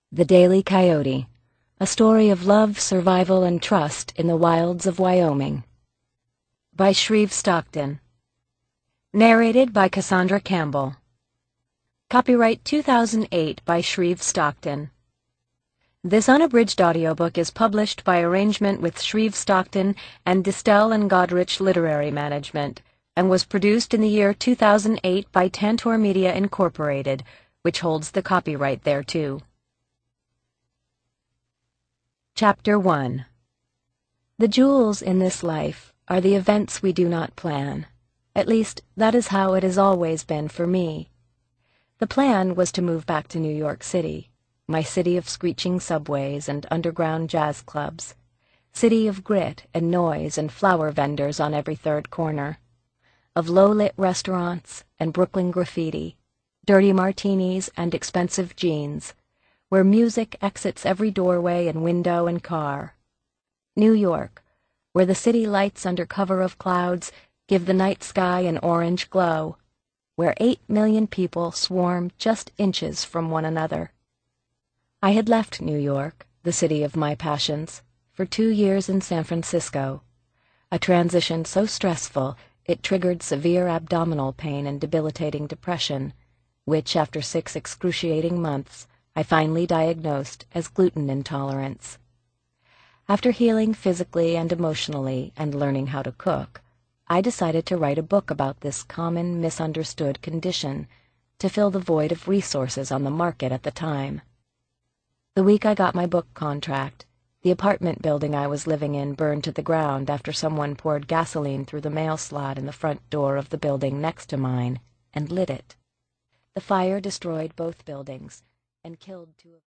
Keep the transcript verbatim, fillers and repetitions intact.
The Daily Coyote, a story of love, survival, and trust in the wilds of Wyoming. By Shreve Stockton. Narrated by Cassandra Campbell. Copyright two thousand eight by Shreve Stockton. This unabridged audiobook is published by arrangement with Shreve Stockton and Distel and Godrich Literary Management, and was produced in the year two thousand eight by Tantor Media Incorporated, which holds the copyright thereto. Chapter one. The jewels in this life are the events we do not plan. At least, that is how it has always been for me. The plan was to move back to New York City, my city of screeching subways and underground jazz clubs, city of grit and noise and flower vendors on every third corner, of low-lit restaurants and Brooklyn graffiti, dirty martinis and expensive jeans, where music exits every doorway and window and car. New York, where the city lights under cover of clouds give the night sky an orange glow, where eight million people swarm just inches from one another. I had left New York, the city of my passions, for two years in San Francisco, a transition so stressful it triggered severe abdominal pain and debilitating depression, which, after six excruciating months, I finally diagnosed as gluten intolerance. After healing physically and emotionally and learning how to cook, I decided to write a book about this common, misunderstood condition to fill the void of resources on the market at the time. The week I got my book contract, the apartment building I was living in burned to the ground after someone poured gasoline through the mail slot in the front door of the building next to mine and lit it. The fire destroyed both buildings and killed two of